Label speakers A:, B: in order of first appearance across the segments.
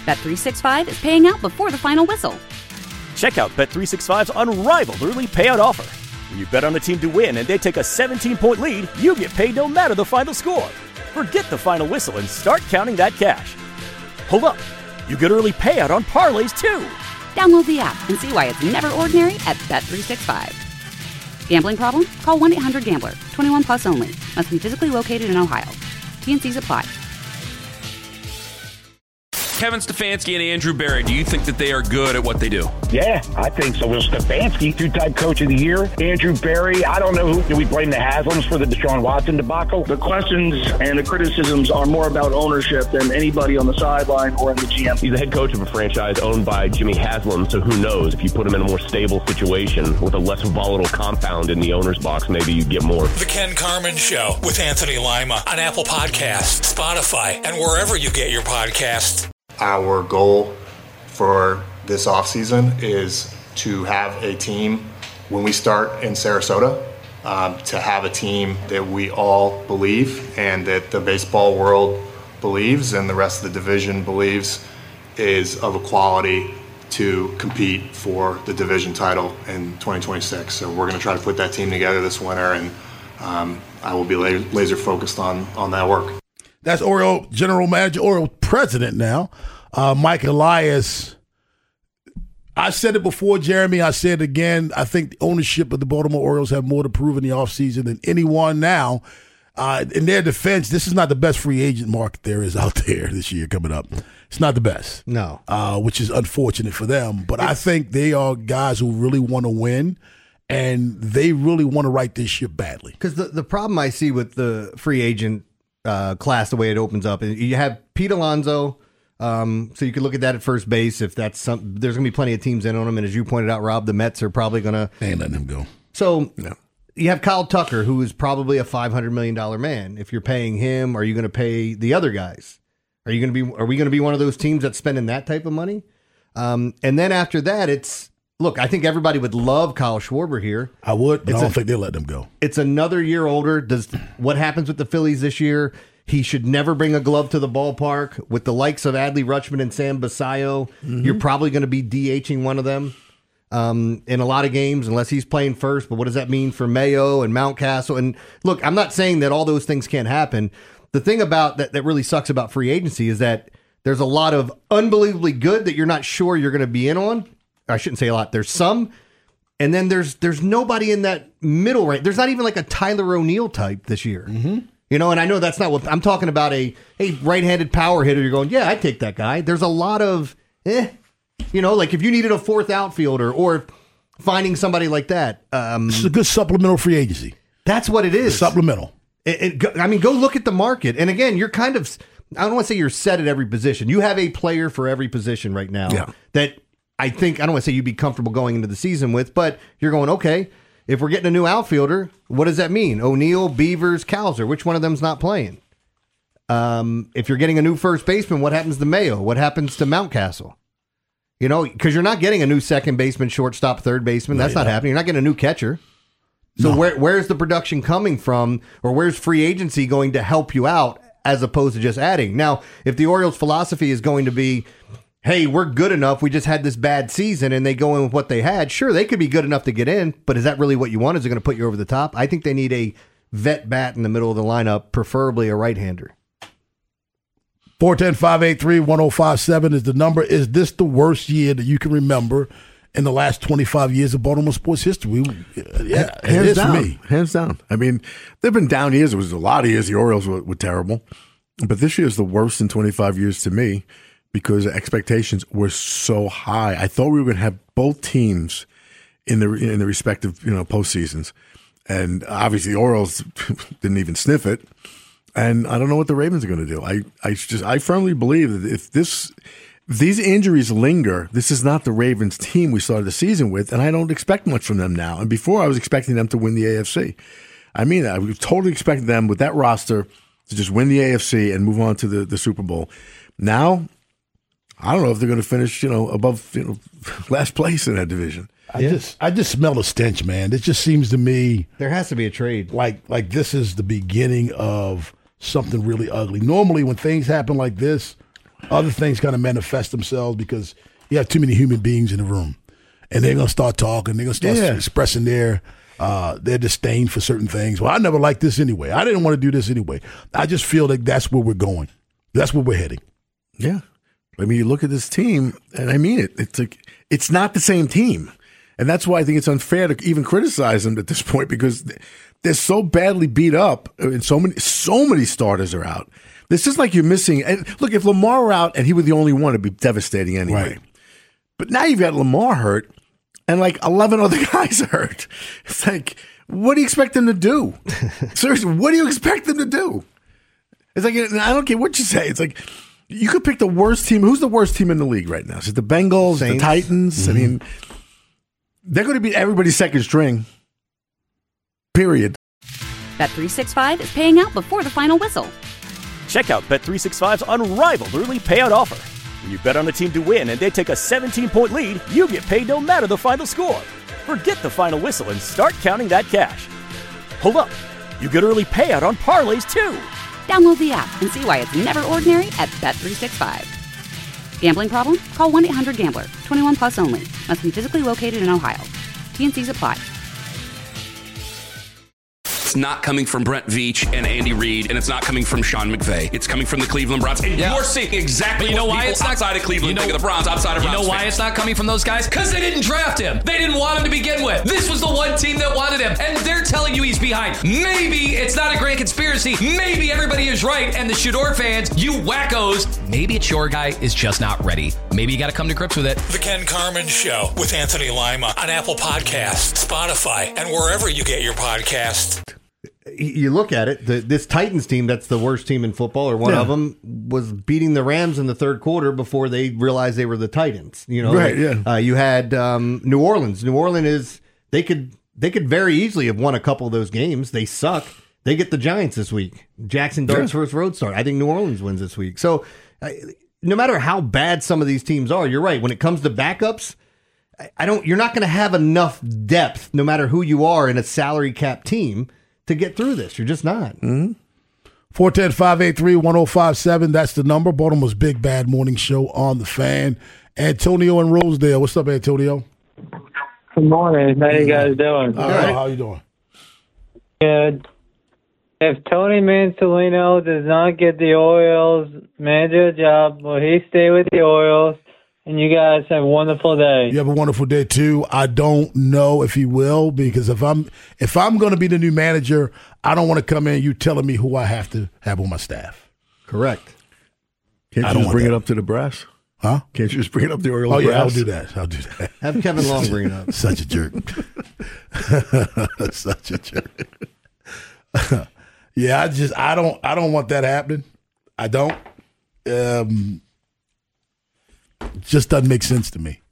A: Bet365 is paying out before the final whistle.
B: Check out Bet365's unrivaled early payout offer. When you bet on a team to win and they take a 17-point lead, you get paid no matter the final score. Forget the final whistle and start counting that cash. Hold up. You get early payout on parlays, too.
A: Download the app and see why it's never ordinary at Bet365. Gambling problem? Call 1-800-GAMBLER. 21 plus only. Must be physically located in Ohio. T&Cs apply.
C: Kevin Stefanski and Andrew Berry, do you think that they are good at what they do?
D: Yeah, I think so. Well, Stefanski, two-time coach of the year. Andrew Berry, I don't know who. Do we blame the Haslams for the Deshaun Watson debacle?
E: The questions and the criticisms are more about ownership than anybody on the sideline or in the GM.
F: He's the head coach of a franchise owned by Jimmy Haslam, so who knows? If you put him in a more stable situation with a less volatile compound in the owner's box, maybe you get more.
G: The Ken Carman Show with Anthony Lima on Apple Podcasts, Spotify, and wherever you get your podcasts.
H: Our goal for this offseason is to have a team, when we start in Sarasota, to have a team that we all believe and that the baseball world believes and the rest of the division believes is of a quality to compete for the division title in 2026. So we're going to try to put that team together this winter, and I will be laser focused on that work.
I: That's Oriole General Manager, Oriole President now, Mike Elias. I said it before, Jeremy. I said it again. I think the ownership of the Baltimore Orioles have more to prove in the offseason than anyone now. In their defense, this is not the best free agent market there is out there this year coming up. It's not the best.
J: No.
I: Which is unfortunate for them. But I think they are guys who really want to win, and they really want to right this ship badly.
J: Because the problem I see with the free agent class, the way it opens up, you have Pete Alonso, so you could look at that at first base. If that's some, there's going to be plenty of teams in on him, and as you pointed out, Rob, the Mets are probably going to.
I: They ain't letting him go.
J: So you have Kyle Tucker, who is probably a $500 million man. If you're paying him, are you going to pay the other guys? Are we going to be one of those teams that's spending that type of money? And then after that, look, I think everybody would love Kyle Schwarber here.
I: I would, but I don't think they'll let him go.
J: It's another year older. What happens with the Phillies this year? He should never bring a glove to the ballpark. With the likes of Adley Rutschman and Sam Basayo, you're probably going to be DHing one of them in a lot of games unless he's playing first. But what does that mean for Mayo and Mountcastle? And look, I'm not saying that all those things can't happen. The thing about that really sucks about free agency is that there's a lot of unbelievably good that you're not sure you're going to be in on. I shouldn't say a lot. There's some. And then there's nobody in that middle range. There's not even like a Tyler O'Neill type this year. You know, and I know that's not what I'm talking about. A right-handed power hitter. You're going, yeah, I'd take that guy. There's a lot of, like if you needed a fourth outfielder or finding somebody like that.
I: It's a good supplemental free agency.
J: That's what it is.
I: Supplemental.
J: Go look at the market. And again, you're kind of, I don't want to say you're set at every position. You have a player for every position right now that I don't want to say you'd be comfortable going into the season with, but you're going, okay, if we're getting a new outfielder, what does that mean? O'Neill, Beavers, Cowser, which one of them's not playing? If you're getting a new first baseman, what happens to Mayo? What happens to Mountcastle? You know, because you're not getting a new second baseman, shortstop, third baseman. That's not happening. You're not getting a new catcher. So where's the production coming from, or where's free agency going to help you out as opposed to just adding? Now, if the Orioles' philosophy is going to be, hey, we're good enough, we just had this bad season, and they go in with what they had, sure, they could be good enough to get in, but is that really what you want? Is it going to put you over the top? I think they need a vet bat in the middle of the lineup, preferably a right-hander.
I: 410-583-1057 is the number. Is this the worst year that you can remember in the last 25 years of Baltimore sports history? Yeah,
K: hands down.
I: For me.
K: Hands down. I mean, there have been down years. There was a lot of years the Orioles were terrible, but this year is the worst in 25 years to me, because expectations were so high. I thought we were going to have both teams in the respective postseasons, and obviously the Orioles didn't even sniff it. And I don't know what the Ravens are going to do. I firmly believe that if these injuries linger, this is not the Ravens team we started the season with, and I don't expect much from them now. And before, I was expecting them to win the AFC. I mean, I was totally expecting them with that roster to just win the AFC and move on to the Super Bowl. Now, I don't know if they're going to finish, above, last place in that division.
I: I just smell a stench, man. It just seems to me
J: there has to be a trade.
I: Like this is the beginning of something really ugly. Normally, when things happen like this, Other things kind of manifest themselves because you have too many human beings in the room. And they're going to start talking. They're going to start expressing their disdain for certain things. Well, I never liked this anyway. I didn't want to do this anyway. I just feel like that's where we're going. That's where we're heading.
K: Yeah. I mean, you look at this team, and I mean it. It's like it's not the same team. And that's why I think it's unfair to even criticize them at this point because they're so badly beat up and so many starters are out. This is like you're missing. And look, if Lamar were out and he were the only one, it'd be devastating anyway.
I: Right.
K: But now you've got Lamar hurt and like 11 other guys hurt. It's like, what do you expect them to do? Seriously, what do you expect them to do? It's like, I don't care what you say. It's like, you could pick the worst team. Who's the worst team in the league right now? Is it the Bengals, Saints, the Titans? Mm-hmm. I mean, they're going to beat everybody's second string. Period.
A: Bet365 is paying out before the final whistle.
B: Check out Bet365's unrivaled early payout offer. When you bet on a team to win and they take a 17-point lead, you get paid no matter the final score. Forget the final whistle and start counting that cash. Hold up. You get early payout on parlays, too.
A: Download the app and see why it's never ordinary at Bet365. Gambling problem? Call 1-800-GAMBLER. 21 plus only. Must be physically located in Ohio. T&Cs apply.
C: It's not coming from Brent Veach and Andy Reid, and it's not coming from Sean McVay. It's coming from the Cleveland Browns. And you're seeing exactly what people outside of Cleveland think of the Browns, outside of Browns.
L: You know why it's not coming from those guys? Because they didn't draft him. They didn't want him to begin with. This was the one team that wanted him, and they're telling you he's behind. Maybe it's not a grand conspiracy. Maybe everybody is right, and the Shador fans, you wackos, maybe it's your guy is just not ready. Maybe you got to come to grips with it.
G: The Ken Carman Show with Anthony Lima on Apple Podcasts, Spotify, and wherever you get your podcasts.
J: You look at it, this Titans team, that's the worst team in football, or one of them, was beating the Rams in the third quarter before they realized they were the Titans. You know,
K: right?
J: You had New Orleans. New Orleans is they could very easily have won a couple of those games. They suck. They get the Giants this week. Jackson Dart's first road start. I think New Orleans wins this week. So no matter how bad some of these teams are, you're right. When it comes to backups, you're not going to have enough depth, no matter who you are in a salary cap team, to get through this. You're just not.
I: 410-583-1057. That's the number. Baltimore's Big Bad Morning Show on the Fan. Antonio in Rosedale. What's up, Antonio?
M: Good morning. How you guys doing?
I: All right. How you doing?
M: Good. If Tony Mansolino does not get the Orioles manager job, will he stay with the Orioles? And you guys have a wonderful day.
I: You have a wonderful day too. I don't know if he will, because if I'm going to be the new manager, I don't want to come in you telling me who I have to have on my staff.
J: Correct.
K: Can't you just bring it up to the brass?
I: Huh?
K: Can't you just bring it up to the Orioles?
I: Oh yeah,
K: brass?
I: I'll do that.
J: Have Kevin Long bring it up.
I: Such a jerk. Such a jerk. Yeah, I don't want that happening. I don't. Just doesn't make sense to me.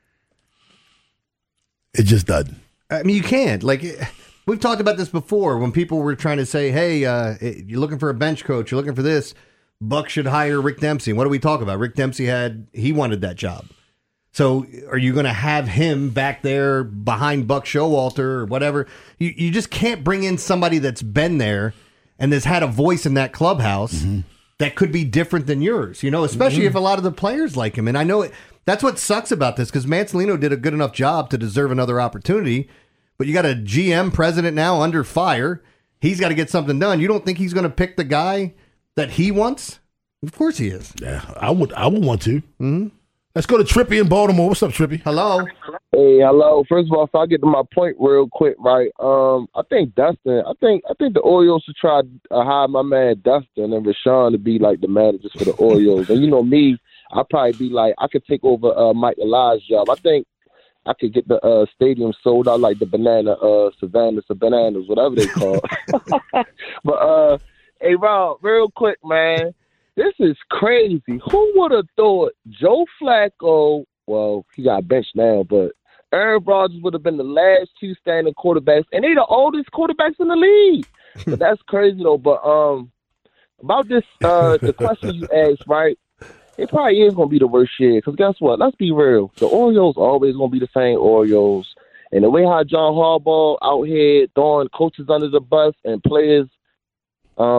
I: It just doesn't.
J: I mean, you can't. Like, we've talked about this before when people were trying to say, hey, you're looking for a bench coach, you're looking for this, Buck should hire Rick Dempsey. What do we talk about? Rick Dempsey he wanted that job. So are you going to have him back there behind Buck Showalter or whatever? You just can't bring in somebody that's been there and has had a voice in that clubhouse that could be different than yours, especially if a lot of the players like him. And I know that's what sucks about this, because Mansolino did a good enough job to deserve another opportunity, but you got a GM president now under fire. He's got to get something done. You don't think he's going to pick the guy that he wants? Of course he is.
I: Yeah, I would want to. Mm-hmm. Let's go to Trippy in Baltimore. What's up, Trippy?
J: Hello.
N: Hey, hello. First of all, if I get to my point real quick, right? I think Dustin. I think the Orioles should try to hire my man Dustin and Rashawn to be like the managers for the Orioles. And me, I'd probably be like, I could take over Mike Elias' job. I think I could get the stadium sold out like the Savannah's Bananas, whatever they call it. But hey, Rob, real quick, man. This is crazy. Who would have thought Joe Flacco, well, he got benched now, but Aaron Rodgers would have been the last two standing quarterbacks, and they're the oldest quarterbacks in the league. But that's crazy, though. But about this, the question you asked, right, it probably is going to be the worst year, because guess what? Let's be real. The Orioles are always going to be the same Orioles. And the way how John Harbaugh out here throwing coaches under the bus and players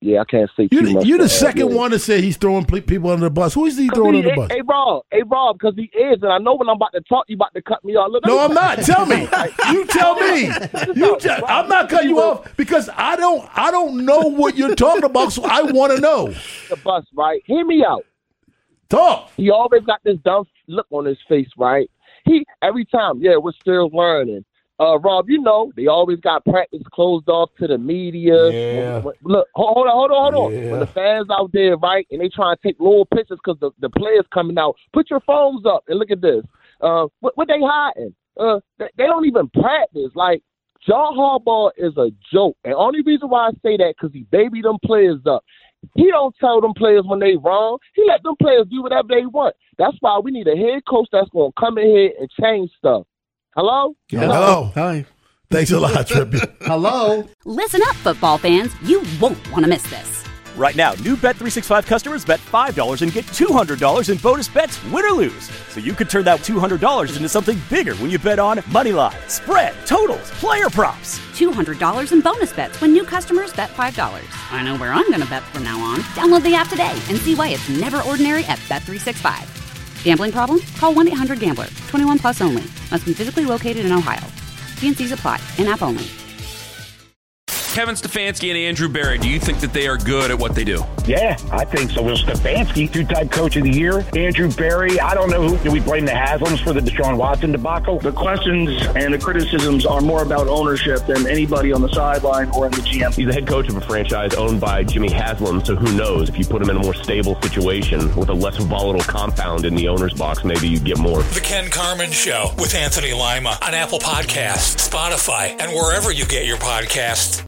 N: I can't say too much.
I: You're the second one to say he's throwing people under the bus. Who is he throwing under the bus?
N: Hey, Rob, because he is, and I know when I'm about to talk, you about to cut me off. Look,
I: no, I'm not. Tell me. You tell me. I'm not cutting you off because I don't know what you're talking about, so I want to know.
N: The bus, right? Hear me out.
I: Talk.
N: He always got this dumb look on his face, right? Every time, we're still learning. Rob, they always got practice closed off to the media.
I: Yeah.
N: Look, hold on.
I: Yeah.
N: When the fans out there, right, and they try to take little pictures because the players coming out, put your phones up and look at this. What they hiding? They don't even practice. Like, John Harbaugh is a joke. And only reason why I say that because he babied them players up. He don't tell them players when they wrong. He let them players do whatever they want. That's why we need a head coach that's going to come in here and change stuff. Hello?
I: Hello. Hi. Thanks a lot, Trippy.
J: Hello.
A: Listen up, football fans. You won't want to miss this.
B: Right now, new Bet365 customers bet $5 and get $200 in bonus bets, win or lose. So you could turn that $200 into something bigger when you bet on moneyline, spread, totals, player props.
A: $200 in bonus bets when new customers bet $5. I know where I'm going to bet from now on. Download the app today and see why it's never ordinary at Bet365. Gambling problem? Call 1-800-GAMBLER. 21 plus only. Must be physically located in Ohio. T&Cs apply. In-app only.
C: Kevin Stefanski and Andrew Berry, do you think that they are good at what they do?
D: Yeah, I think so. Will Stefanski, two-time coach of the year. Andrew Berry, I don't know who. Do we blame the Haslams for the Deshaun Watson debacle?
E: The questions and the criticisms are more about ownership than anybody on the sideline or in the GM.
F: He's the head coach of a franchise owned by Jimmy Haslam, so who knows? If you put him in a more stable situation with a less volatile compound in the owner's box, maybe you get more.
G: The Ken Carman Show with Anthony Lima on Apple Podcasts, Spotify, and wherever you get your podcasts.